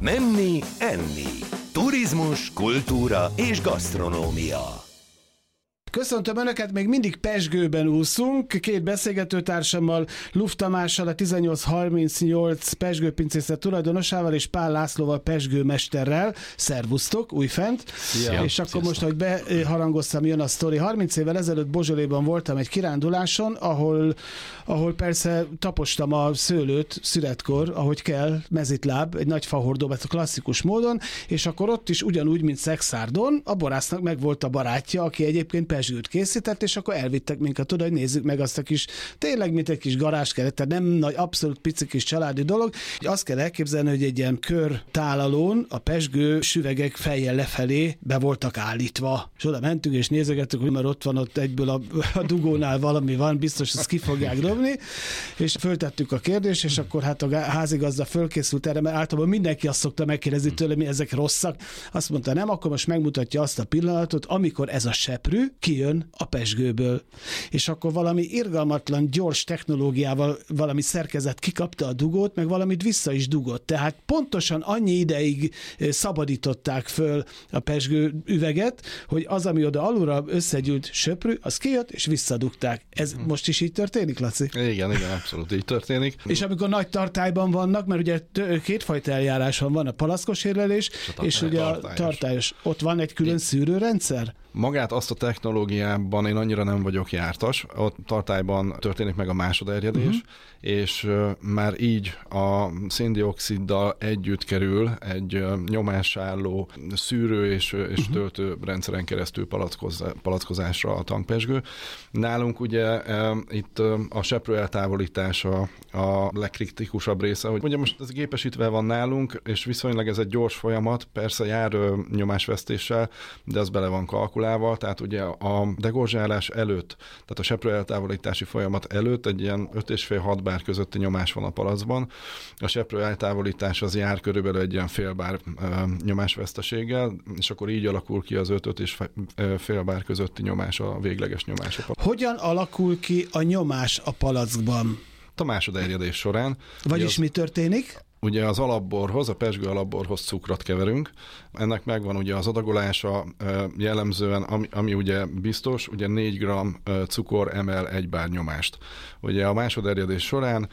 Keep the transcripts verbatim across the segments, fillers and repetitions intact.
Menni, enni. Turizmus, kultúra és gasztronómia. Köszöntöm Önöket, még mindig Pezsgőben úszunk, két beszélgetőtársammal, Luft Tamással, a tizennyolc harmincnyolc Pezsgő pincészet tulajdonosával, és Pál Lászlóval, Pezsgő mesterrel. Szervusztok, újfent. Szia. És akkor most, ahogy beharangoztam, jön a sztori. harminc évvel ezelőtt Bozsoléban voltam egy kiránduláson, ahol, ahol persze tapostam a szőlőt születkor, ahogy kell, mezitláb, egy nagy fahordóban, klasszikus módon, és akkor ott is ugyanúgy, mint Szexárdon, a borásznak meg volt a barátja, aki egyébként Pezsgőt készített, és akkor elvittek minket oda, hogy nézzük meg azt a kis, tényleg mint egy kis garázskeret, tehát nem nagy, abszolút pici kis családi dolog. Azt kell elképzelni, hogy egy ilyen kör tálalón a Pezsgő süvegek fejjel lefelé be voltak állítva. És oda mentünk, és nézegettük, hogy mert ott van ott egyből a, a dugónál valami van, biztos ezt ki fogják dobni, és föltettük a kérdést, és akkor hát a házigazda fölkészült erre, mert általában mindenki azt szokta megkérdezni tőle, mi ezek rosszak. Azt mondta, nem, akkor most megmutatja azt a pillanatot, amikor ez a seprű kijön a Pezsgőből. És akkor valami irgalmatlan, gyors technológiával valami szerkezet kikapta a dugót, meg valamit vissza is dugott. Tehát pontosan annyi ideig szabadították föl a Pezsgő üveget, hogy az, ami oda alulra összegyűlt söprű, az kijött, és visszadugták. Ez hmm. most is így történik, Laci? Igen, igen, abszolút így történik. És amikor nagy tartályban vannak, mert ugye kétfajta eljárás van, van a palackos érlelés, és ugye a tartályos. Ott van egy külön szűrőrendszer? Magát azt a technológiában én annyira nem vagyok jártas. Ott tartályban történik meg a másoderjedés, uh-huh. és uh, már így a széndioxiddal együtt kerül egy uh, nyomásálló szűrő és, és uh-huh. töltő rendszeren keresztül palackoz, palackozásra a tankpezsgő. Nálunk ugye uh, itt uh, a seprő eltávolítása a legkritikusabb része, hogy ugye most ez gépesítve van nálunk, és viszonylag ez egy gyors folyamat, persze jár uh, nyomásvesztéssel, de az bele van kalkulálva. Tehát ugye a degorzsálás előtt, tehát a seprő eltávolítási folyamat előtt egy ilyen öt és fél hat bár közötti nyomás van a palacban. A seprő eltávolítás az jár körülbelül egy ilyen fél bár nyomásveszteséggel, és akkor így alakul ki az öt és fél bár közötti nyomás, a végleges nyomás. Hogyan alakul ki a nyomás a palackban? A másoderjedés során. Vagyis az... mi történik? Ugye az alapborhoz, a Pezsgő alapborhoz cukrot keverünk. Ennek megvan ugye az adagolása, jellemzően, ami, ami ugye biztos, ugye négy gramm cukor emel egy bár nyomást. Ugye a másoderjedés során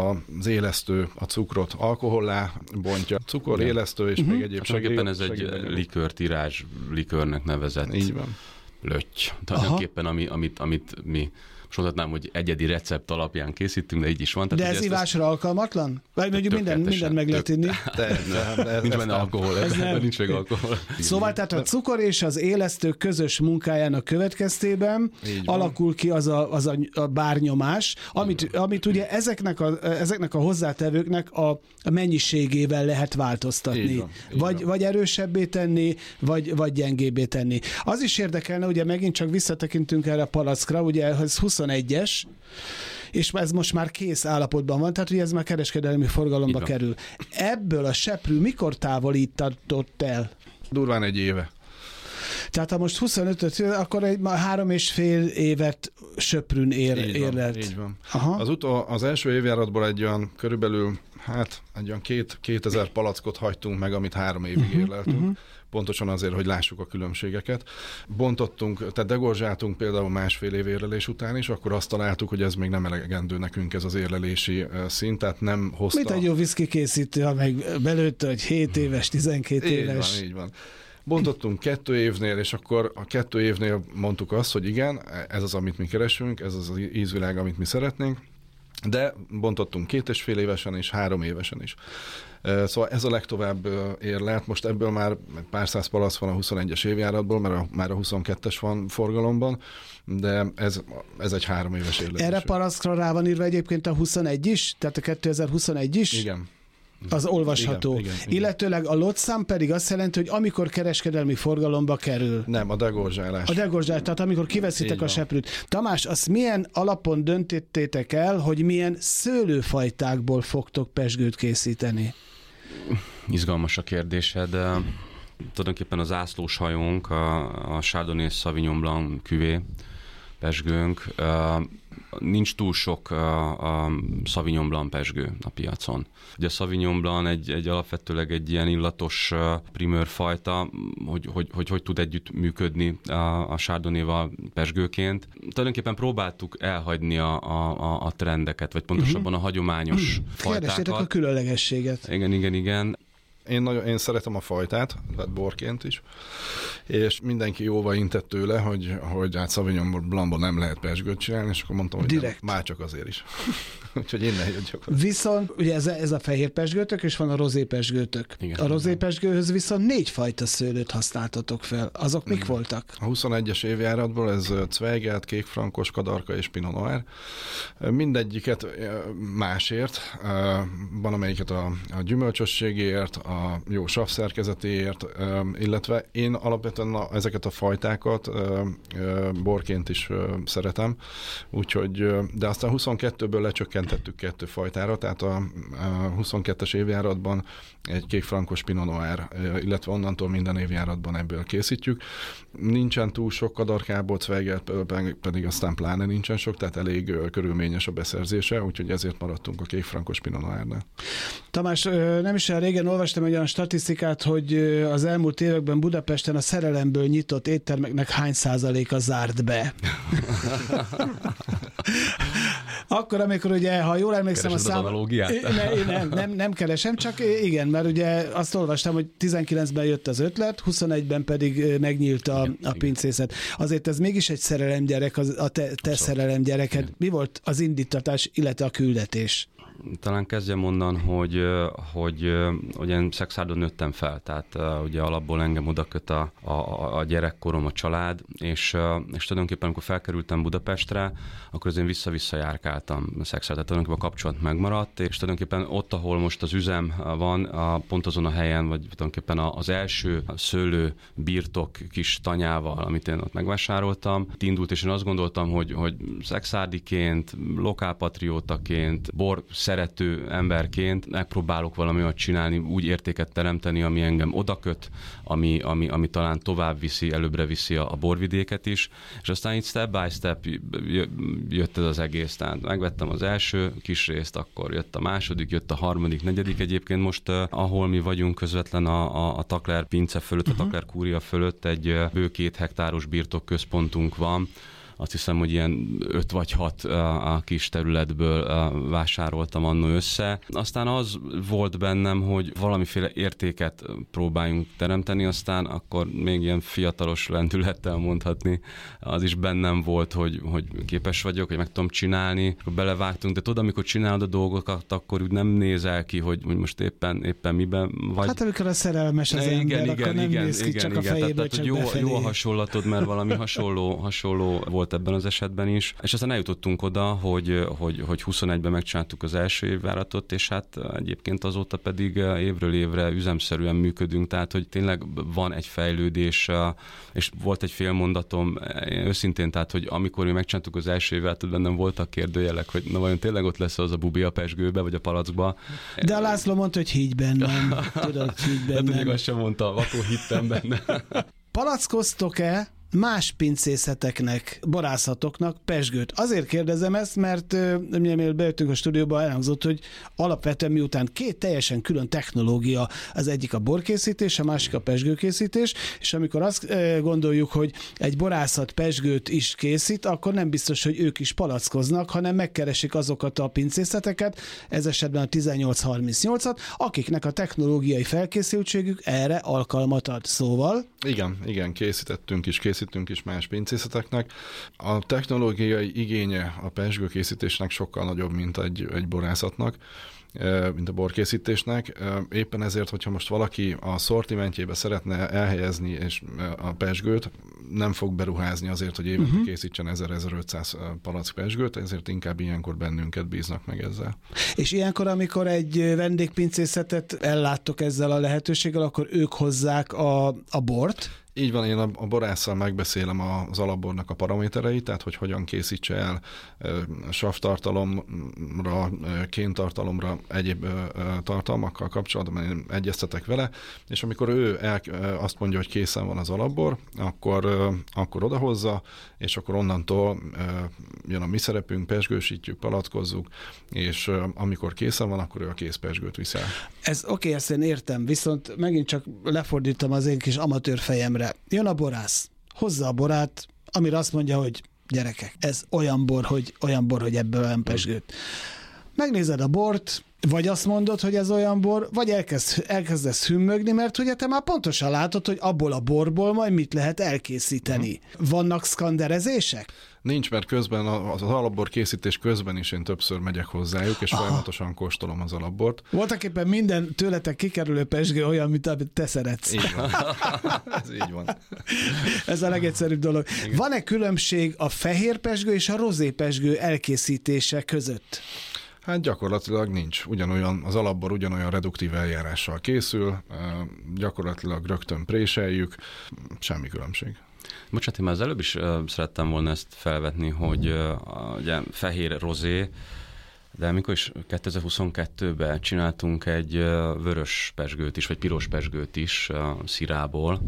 az élesztő a cukrot alkohollá bontja. Cukor, élesztő és uh-huh. még egyéb segélyek. Ez egy likőrtirázs, likőrnek nevezett. Így van. Lötty. Tulajdonképpen, ami, amit, amit mi most mondhatnám, hogy egyedi recept alapján készítünk, de így is van. Tehát, de ez ivásra ezt... alkalmatlan? Vagy mondjuk minden, minden meg lehet inni? Nincs benne alkohol, ez ebben nincs meg alkohol. Szóval tehát a cukor és az élesztő közös munkájának következtében alakul ki az a, az a, a bárnyomás, amit, amit ugye ezeknek a, ezeknek a hozzátevőknek a, a mennyiségével lehet változtatni. Így van, így vagy, vagy erősebbé tenni, vagy, vagy gyengébbé tenni. Az is érdekelne, ugye megint csak visszatekintünk erre a palackra, ugye ez huszonegyes, és ez most már kész állapotban van, tehát ugye ez már kereskedelmi forgalomba kerül. Ebből a seprű mikor távolítatott el? Durván egy éve. Tehát ha most huszonötöt, akkor egy már három és fél évet söprűn ér, így érlelt. Van, így van. Aha. Az, utol, az első évjáratból egy olyan körülbelül, hát egy olyan két, kétezer palackot hagytunk meg, amit három évig uh-huh, érleltünk. Uh-huh. Pontosan azért, hogy lássuk a különbségeket. Bontottunk, tehát degorzsáltunk például másfél év érlelés után is, akkor azt találtuk, hogy ez még nem elegendő nekünk ez az érlelési szint, tehát nem hozta... Mit egy jó viszki készítő, ha meg belőtte, hogy hét éves, tizenkét éves. Így van, így van. Bontottunk kettő évnél, és akkor a kettő évnél mondtuk azt, hogy igen, ez az, amit mi keresünk, ez az az ízvilág, amit mi szeretnénk, de bontottunk két és fél évesen és három évesen is. Szóval ez a legtovább érlelt. Most ebből már pár száz palack van a huszonegyes évjáratból, mert a, már a huszonkettes van forgalomban, de ez, ez egy három éves érlelés. Erre palackra rá van írva egyébként a huszonegy is? Tehát a kétezer-huszonegy is? Igen. Az olvasható. Igen, igen, igen. Illetőleg a lotszám pedig azt jelenti, hogy amikor kereskedelmi forgalomba kerül. Nem, a degorzsálás. A degorzsálás, tehát amikor kiveszitek a seprűt. Tamás, azt milyen alapon döntöttétek el, hogy milyen szőlőfajtákból fogtok pezsgőt készíteni? Izgalmas a kérdésed. Tulajdonképpen az zászlós hajónk, a, a Chardonnay Sauvignon Blanc küvé, pezsgőnk. Nincs túl sok a Sauvignon Blanc pezsgő a piacon. Ugye a Sauvignon Blanc egy, egy alapvetőleg egy ilyen illatos primőrfajta, hogy hogy, hogy hogy tud együtt működni a, a Chardonnay-val pezsgőként. Tulajdonképpen próbáltuk elhagyni a, a, a trendeket, vagy pontosabban uh-huh. a hagyományos uh-huh. fajtákat. Kerestétek a különlegességet. Igen, igen, igen. Én, nagyon, én szeretem a fajtát, tehát borként is, és mindenki jóval intett tőle, hogy, hogy hát Sauvignon Blancban nem lehet pezsgőt csinálni, és akkor mondtam, hogy nem, már csak azért is. Úgyhogy én ne jöjjök. Viszont ugye ez a, ez a fehér pezsgőtök, és van a rozé pezsgőtök. Igen, a rozé pezsgőhöz viszont négy fajta szőlőt használtatok fel. Azok mik hmm. voltak? A huszonegyes évjáratból ez Zweigelt, kékfrankos, kadarka és pinot noir. Mindegyiket másért. Van amelyiket a, a gyümölcsösségért, a jó savszerkezetéért, illetve én alapvetően a, ezeket a fajtákat borként is szeretem, úgyhogy, de aztán huszonkettőből lecsökkentettük kettő fajtára, tehát a, a huszonkettes évjáratban egy kékfrankos pinot noir, illetve onnantól minden évjáratban ebből készítjük. Nincsen túl sok kadarkából, Zweigelt pedig aztán pláne nincsen sok, tehát elég körülményes a beszerzése, úgyhogy ezért maradtunk a kékfrankos pinot noirnál. Tamás, nem is olyan régen olvastam egy olyan statisztikát, hogy az elmúlt években Budapesten a szerelemből nyitott éttermeknek hány százaléka zárt be. Akkor, amikor ugye, ha jól emlékszem Keresed a szám... az analógiát? Ne, nem, nem, nem keresem, csak igen, mert ugye azt olvastam, hogy tizenkilencben jött az ötlet, huszonegyben pedig megnyílt a, a pincészet. Azért ez mégis egy szerelemgyerek, az, a te, te szerelemgyereked. Mi volt az indítatás, illetve a küldetés? Talán kezdjem onnan, hogy, hogy, hogy én Szexárdon nőttem fel, tehát ugye alapból engem odaköt a, a, a gyerekkorom, a család, és, és tulajdonképpen amikor felkerültem Budapestre, akkor az én vissza-vissza járkáltam Szexárd, tehát tulajdonképpen a kapcsolat megmaradt, és tulajdonképpen ott, ahol most az üzem van, a, pont azon a helyen, vagy tulajdonképpen az első szőlő birtok kis tanyával, amit én ott megvásároltam, indult, és én azt gondoltam, hogy, hogy szexárdiként, lokálpatriótaként, bor szerető emberként megpróbálok valami olyat csinálni, úgy értéket teremteni, ami engem odaköt, ami, ami, ami talán tovább viszi, előbbre viszi a, a borvidéket is, és aztán itt step by step jött ez az egész, tehát megvettem az első kis részt, akkor jött a második, jött a harmadik, negyedik, egyébként most, uh, ahol mi vagyunk közvetlen a, a, a Takler pince fölött, uh-huh. a Takler kúria fölött egy uh, bő két hektáros birtokközpontunk van. Azt hiszem, hogy ilyen öt vagy hat a kis területből vásároltam annó össze. Aztán az volt bennem, hogy valamiféle értéket próbáljunk teremteni, aztán akkor még ilyen fiatalos lendülettel mondhatni, az is bennem volt, hogy, hogy képes vagyok, hogy meg tudom csinálni. Akkor belevágtunk, de tudod, amikor csinálod a dolgokat, akkor úgy nem nézel ki, hogy, hogy most éppen, éppen miben vagy. Hát amikor a szerelmes az igen, ember, igen, akkor nem igen, néz ki igen, csak igen, a fejéből, tehát, csak jó, befelé. jó a hasonlatod, mert valami hasonló, hasonló volt ebben az esetben is. És aztán eljutottunk oda, hogy, hogy, hogy huszonegyben megcsináltuk az első évjáratot, és hát egyébként azóta pedig évről évre üzemszerűen működünk, tehát hogy tényleg van egy fejlődés, és volt egy fél mondatom őszintén, tehát hogy amikor mi megcsináltuk az első évjáratot, bennem voltak kérdőjelek, hogy na vajon tényleg ott lesz az a bubi a pezsgőbe, vagy a palackba. De a László mondta, hogy higgy bennem. Tudod, higgy bennem. De tudjuk, azt sem mondta, akkor hittem benne. Palackoztok-e más pincészeteknek, borászatoknak pezsgőt? Azért kérdezem ezt, mert mielőtt bejöttünk a stúdióba, elhangzott, hogy alapvetően miután két teljesen külön technológia, az egyik a borkészítés, a másik a pezsgőkészítés, és amikor azt gondoljuk, hogy egy borászat pezsgőt is készít, akkor nem biztos, hogy ők is palackoznak, hanem megkeresik azokat a pincészeteket, ez esetben a tizennyolc harmincnyolcat, akiknek a technológiai felkészültségük erre alkalmat ad. Szóval? Igen, igen, készítettünk is, készítünk is más pincészeteknek. A technológiai igénye a pezsgőkészítésnek sokkal nagyobb, mint egy, egy borászatnak, mint a borkészítésnek. Éppen ezért, hogyha most valaki a szortimentjébe szeretne elhelyezni és a pezsgőt, nem fog beruházni azért, hogy évente uh-huh. készítsen ezer-ezerötszáz palack pezsgőt, ezért inkább ilyenkor bennünket bíznak meg ezzel. És ilyenkor, amikor egy vendégpincészetet elláttok ezzel a lehetőséggel, akkor ők hozzák a, a bort? Így van, én a, a borásszal megbeszélem az alapbornak a paramétereit, tehát hogy hogyan készítse el savtartalomra, kéntartalomra, egyéb tartalmakkal kapcsolatban, én egyeztetek vele, és amikor ő el, azt mondja, hogy készen van az alapbor, akkor, akkor odahozza, és akkor onnantól jön a mi szerepünk, pezsgősítjük, palackozzuk, és amikor készen van, akkor ő a kész pezsgőt viszel. Ez oké, okay, ezt én értem, viszont megint csak lefordítom az én kis amatőr fejemre. Jön a borász, hozza a borát, amire azt mondja, hogy gyerekek, ez olyan bor, hogy olyan bor, hogy ebből olyan pezsgőt. Megnézed a bort, vagy azt mondod, hogy ez olyan bor, vagy elkezd, elkezdesz hümmögni, mert ugye te már pontosan látod, hogy abból a borból majd mit lehet elkészíteni. Vannak szkanderezések? Nincs, mert közben az alapbor készítés közben is én többször megyek hozzájuk, és Aha. folyamatosan kóstolom az alapbort. Voltak éppen minden tőletek kikerülő pezsgő olyan, mint amit te szeretsz. Így van. Ez így van. Ez a legegyszerűbb dolog. Igen. Van-e különbség a fehér pezsgő és a rozé pezsgő elkészítése között? Hát gyakorlatilag nincs. Ugyanolyan, az alapbor ugyanolyan reduktív eljárással készül, gyakorlatilag rögtön préseljük, semmi különbség. Bocsánat, én már az előbb is uh, szerettem volna ezt felvetni, hogy uh, ugye fehér rozé, de mikor is kétezer-huszonkettőben csináltunk egy uh, vörös pezsgőt is, vagy piros pezsgőt is uh, szirából.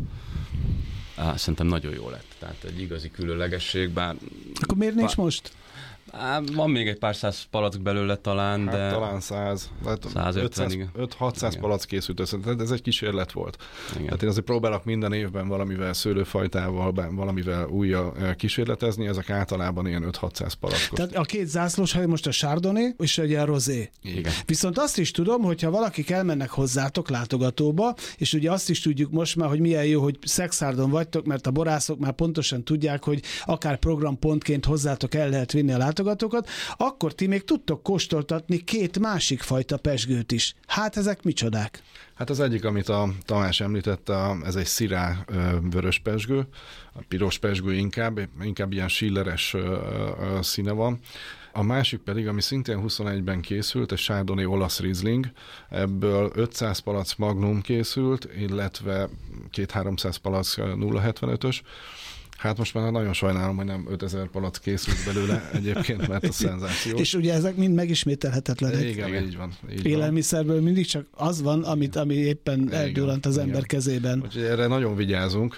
Uh, szerintem nagyon jó lett. Tehát egy igazi különlegesség, bár... Akkor miért nincs bár... most? Á, van még egy pár száz palack belőle talán, hát, de... talán száz. ötszáz-hatszáz palack készült össze, tehát ez egy kísérlet volt. Igen. Tehát én azért próbálok minden évben valamivel szőlőfajtával, valamivel újra kísérletezni, ezek általában ilyen öt-hatszáz palackos. Tehát a két zászlós hely most a Chardonnay és ugye a rozé. Igen. Viszont azt is tudom, hogyha valakik elmennek hozzátok látogatóba, és ugye azt is tudjuk most már, hogy milyen jó, hogy Szekszárton vagytok, mert a borászok már pontosan tudják, hogy akár programpontként hozzátok el lehet vinni a látogatóba, akkor ti még tudtok kóstoltatni két másik fajta pezsgőt is. Hát ezek micsodák? Hát az egyik, amit a Tamás említette, ez egy szirá vörös pezsgő, a piros pezsgő inkább, inkább ilyen schilleres színe van. A másik pedig, ami szintén huszonegyben készült, egy Chardonnay olasz Riesling, ebből ötszáz palack Magnum készült, illetve két-háromszáz palack nulla hetvenötös. Hát most már nagyon sajnálom, hogy nem ötezer palack készült belőle egyébként, mert a szenzáció. És ugye ezek mind megismételhetetlenek. Igen, igen, így van. Így Élelmiszerből van. Mindig csak az van, amit, ami éppen eldurrant az igen. ember kezében. Úgyhogy erre nagyon vigyázunk,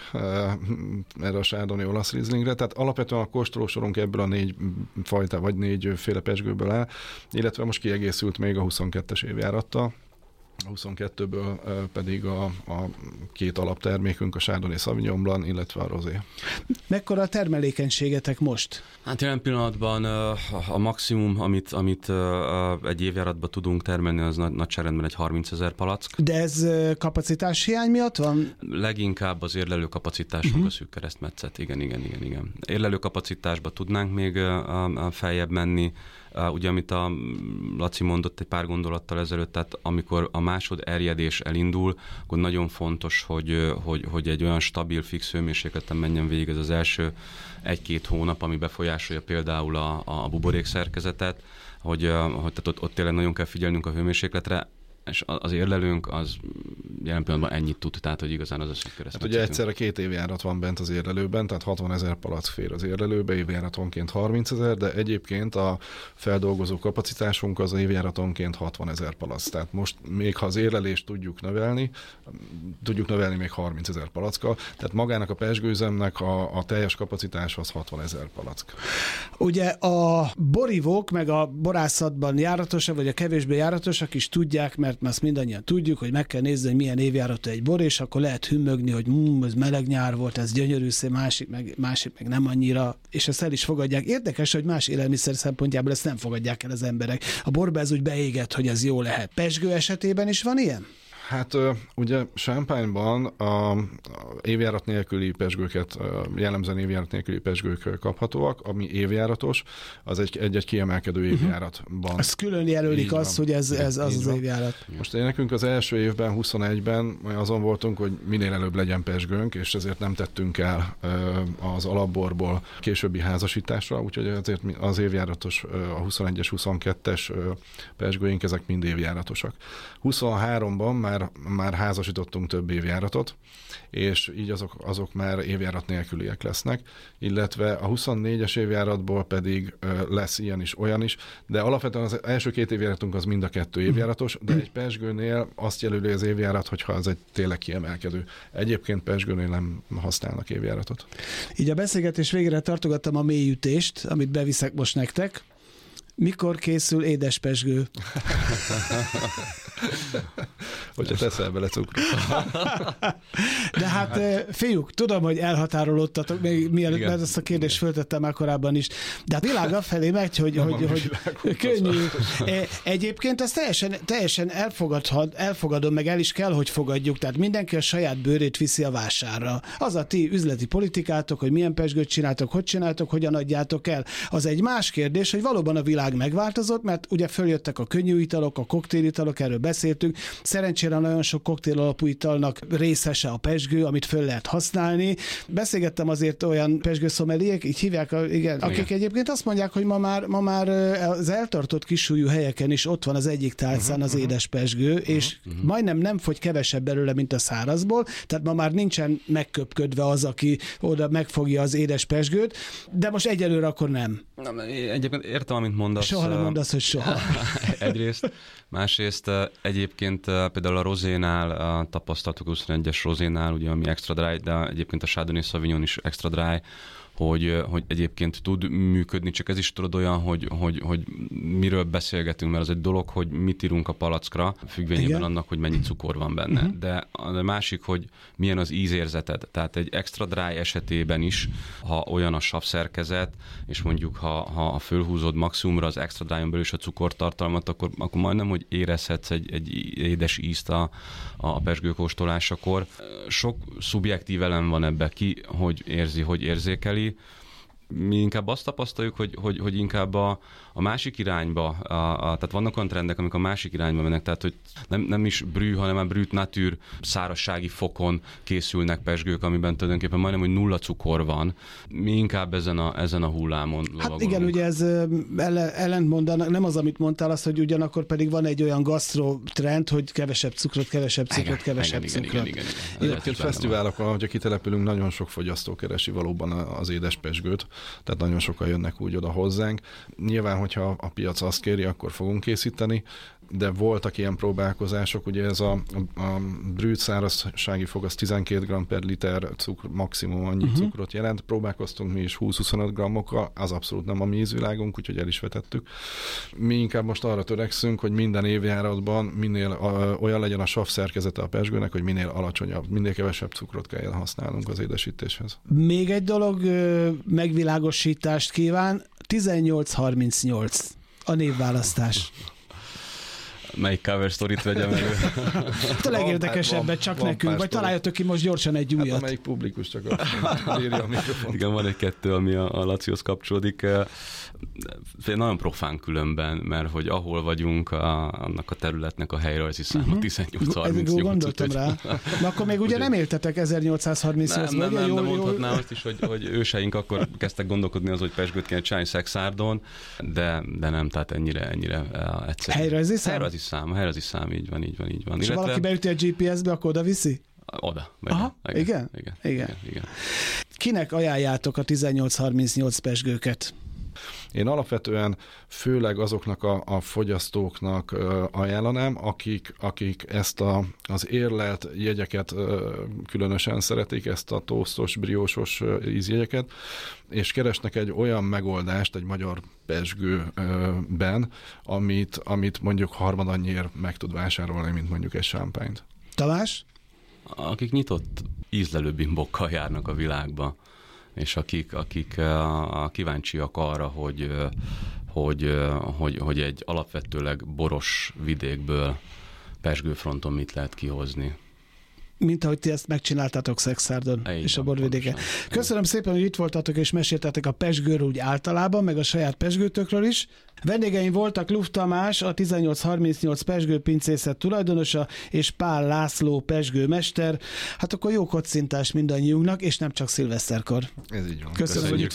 erre a Chardonnay olasz Rieslingre. Tehát alapvetően a kóstolósorunk ebből a négy fajta, vagy négy féle pezsgőből áll, illetve most kiegészült még a huszonkettes évjárattal. A huszonkettőből pedig a, a két alaptermékünk, a Chardonnay Sauvignon Blanc, illetve a rozé. Mekkora a termelékenységetek most? Hát jelen pillanatban a maximum, amit, amit egy évjáratban tudunk termelni, az nagyságrendben egy harmincezer palack. De ez kapacitás hiány miatt van? Leginkább az érlelő kapacitásunk uh-huh. a szűk keresztmetszet. Igen, igen, igen, igen. Érlelő kapacitásba tudnánk még feljebb menni. Uh, ugye, amit a Laci mondott egy pár gondolattal ezelőtt, tehát amikor a másod erjedés elindul, akkor nagyon fontos, hogy, hogy, hogy egy olyan stabil, fix hőmérsékleten menjen végig ez az első egy-két hónap, ami befolyásolja például a, a buborék szerkezetet, hogy, hogy tehát ott, ott tényleg nagyon kell figyelnünk a hőmérsékletre, és az érlelőnk az jelen pillanatban ennyit tud, tehát hogy igazán az a szűk keresztmetszet. Hát ugye egyszerre két évjárat van bent az érlelőben, tehát hatvanezer palack fér az érlelőbe, évjáratonként harmincezer, de egyébként a feldolgozó kapacitásunk az évjáratonként hatvanezer palack. Tehát most még ha az érlelést tudjuk növelni, tudjuk növelni még harmincezer palackkal, tehát magának a pezsgőzemnek a, a teljes kapacitás az hatvanezer palack. Ugye a borívók, meg a borászatban járatosak, vagy a kevésbé járatosak is tudják, mert mert azt mindannyian tudjuk, hogy meg kell nézni, hogy milyen évjáratú egy bor, és akkor lehet hümmögni, hogy mmm, ez meleg nyár volt, ez gyönyörű szép, másik meg, másik meg nem annyira, és ezt el is fogadják. Érdekes, hogy más élelmiszer szempontjából ezt nem fogadják el az emberek. A borba ez úgy beégett, hogy ez jó lehet. Pezsgő esetében is van ilyen? Hát ugye Champagne-ban a évjárat nélküli pezsgőket, jellemzően évjárat nélküli pezsgők kaphatóak, ami évjáratos, az egy, egy-egy kiemelkedő évjáratban. Azt külön jelölik azt, hogy ez, ez az az évjárat. Most én nekünk az első évben, huszonegyben azon voltunk, hogy minél előbb legyen pezsgőnk, és ezért nem tettünk el az alapborból későbbi házasításra, úgyhogy azért az évjáratos, a huszonegyes, huszonkettes pezsgőink, ezek mind évjáratosak. huszonháromban már már, már házasítottunk több évjáratot, és így azok, azok már évjárat nélküliek lesznek, illetve a huszonnégyes évjáratból pedig lesz ilyen is, olyan is, de alapvetően az első két évjáratunk az mind a kettő évjáratos, de egy pezsgőnél azt jelöli az évjárat, hogyha az egy tényleg kiemelkedő. Egyébként pezsgőnél nem használnak évjáratot. Így a beszélgetés végére tartogattam a mélyütést, amit beviszek most nektek. Mikor készül édes pezsgő? Hogyha teszel bele cukrot. De hát fiúk, tudom, hogy elhatárolódtatok, még mielőtt, mert ezt a kérdést föltettem már korábban is. De hát világ afelé megy, hogy, hogy, hogy könnyű. Egyébként ezt teljesen, teljesen elfogadhat, elfogadom, meg el is kell, hogy fogadjuk. Tehát mindenki a saját bőrét viszi a vásárra. Az a ti üzleti politikátok, hogy milyen pezsgőt csináltok, hogy csináltok, hogyan adjátok el. Az egy más kérdés, hogy valóban a világ megváltozott, mert ugye följöttek a könnyű italok, a koktélitalok, erről beszéltünk. Szerencsére nagyon sok koktél alapú italnak részese a pezsgő, amit föl lehet használni. Beszélgettem azért olyan pezsgőszomeliék, így hívják, igen, akik igen. egyébként azt mondják, hogy ma már, ma már az eltartott kisúlyú helyeken is ott van az egyik tálcán uh-huh, az édes pezsgő, uh-huh, és uh-huh. majdnem nem fogy kevesebb belőle, mint a szárazból, tehát ma már nincsen megköpködve az, aki oda megfogja az édes pezsgőt, de most egyelőre akkor nem. Nem, egyébként értem, amit mondasz. Soha nem mondasz, hogy soha. Egyrészt. Másrészt egyébként például a rozénál tapasztaltuk, a huszonegyes rozénál, ugye, ami extra dry, de egyébként a Chardonnay Sauvignon is extra dry, hogy, hogy egyébként tud működni, csak ez is tudod olyan, hogy, hogy, hogy miről beszélgetünk, mert az egy dolog, hogy mit írunk a palackra, függvényében igen. annak, hogy mennyi cukor van benne. Uh-huh. De a másik, hogy milyen az ízérzeted. Tehát egy extra dry esetében is, ha olyan a savszerkezet, és mondjuk ha, ha fölhúzod maximumra az extra dryon belül is a cukortartalmat, akkor, akkor majdnem, hogy érezhetsz egy, egy édes ízt a, a pezsgőkóstolásakor. Sok szubjektív elem van ebbe, ki hogy érzi, hogy érzékeli. Mi inkább azt tapasztaljuk, hogy, hogy, hogy inkább a, a másik irányba, a, a, tehát vannak olyan trendek, amik a másik irányba mennek, tehát hogy nem, nem is brű, hanem a brüt nature szárazsági fokon készülnek pezsgők, amiben tulajdonképpen majdnem, hogy nulla cukor van. Mi inkább ezen a, ezen a hullámon lovagolunk. Hát igen, ugye ez ellentmondanak, nem az, amit mondtál, az, hogy ugyanakkor pedig van egy olyan gasztro trend, hogy kevesebb cukrot, kevesebb cukrot, igen, kevesebb igen, cukrot. Igen, igen, igen. Egyébként fesztiválokon, hogyha kitelepülünk, nagyon sok fogyasztó keresi valóban az édes pezsgőt, tehát nagyon sokan jönnek úgy oda hozzánk. Nyilván, hogyha a piac azt kéri, akkor fogunk készíteni, de voltak ilyen próbálkozások, ugye ez a, a brüt szárazsági fog az tizenkét gramm per liter cukr, maximum annyi uh-huh. cukrot jelent. Próbálkoztunk mi is húsz-huszonöt grammokkal, az abszolút nem a mi ízvilágunk, úgyhogy el is vetettük. Mi inkább most arra törekszünk, hogy minden évjáratban minél a, olyan legyen a sav szerkezete a pezsgőnek, hogy minél alacsonyabb, minél kevesebb cukrot kell használnunk az édesítéshez. Még egy dolog, megvilágosítást kíván, tizennyolc harmincnyolc a névválasztás. Melyik cover sztorit vegyem elő? A legérdekesebbet csak van, nekünk, vagy találjatok ki most gyorsan egy újat. Hát amelyik publikus csak a írja a mikrofont. Igen, van egy kettő, ami a, a Lacihoz kapcsolódik. Nagyon profán különben, mert hogy ahol vagyunk, a, annak a területnek a helyrajzi száma uh-huh. tizennyolc harmincnyolc. Gondoltam úgy, rá. Na akkor még ugye nem éltetek ezernyolcszázharmincnyolcban. Nem, nem, nem, de mondhatnám azt is, hogy, hogy őseink akkor kezdtek gondolkodni az, hogy pezsgőt kéne csinálni Szexárdon, de, de nem, tehát ennyire, ennyire egyszerű. Helyrajzi szám? Helyrajzi szám, helyrajzi szám, így van, így van, így van. És illetve... valaki beüti a gé pé es-be, akkor oda viszi? Oda. Aha, igen? Igen? Igen, igen. igen, igen. Kinek ajánljátok a tizennyolc harmincnyolc pezsgőket? Én alapvetően főleg azoknak a, a fogyasztóknak ö, ajánlanám, akik, akik ezt a, az érlelt jegyeket ö, különösen szeretik, ezt a tosztos, briósos ö, ízjegyeket, és keresnek egy olyan megoldást egy magyar pezsgőben, amit, amit mondjuk harmadannyiért meg tud vásárolni, mint mondjuk egy champagne-t. Tamás? Akik nyitott ízlelő bimbokkal járnak a világba, és akik, akik a, a kíváncsiak arra, hogy, hogy, hogy, hogy egy alapvetőleg boros vidékből pezsgőfronton mit lehet kihozni. Mint ahogy ti ezt megcsináltátok Szexárdon és a borvidéken. Köszönöm szépen, hogy itt voltatok és meséltetek a pezsgőről úgy általában, meg a saját pezsgőtökről is. Vendégeim voltak Luft Tamás, a tizennyolc harmincnyolc pezsgőpincészet tulajdonosa, és Pál László pezsgőmester. Hát akkor jó kocintás mindannyiunknak, és nem csak szilveszterkor. Ez így van. Köszönöm, hogy